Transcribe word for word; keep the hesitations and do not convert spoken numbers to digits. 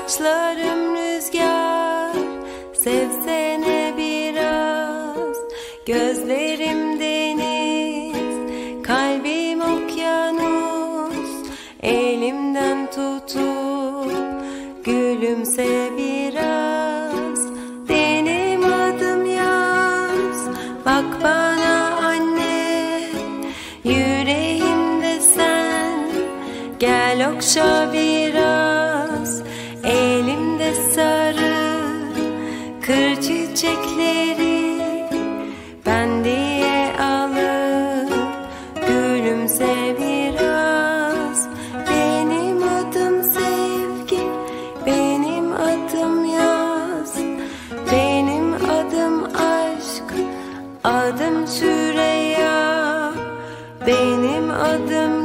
Saçlarım rüzgar, sevsene biraz. Gözlerim deniz, kalbim okyanus. Elimden tutup gülümse biraz. Benim adım yaz, bak bana anne. Yüreğimde sen, gel okşa biraz. Elimde sarı kır çiçekleri, ben diye alıp gülümse biraz. Benim adım sevgi, benim adım yaz, benim adım aşk, adım Süreyya, benim adım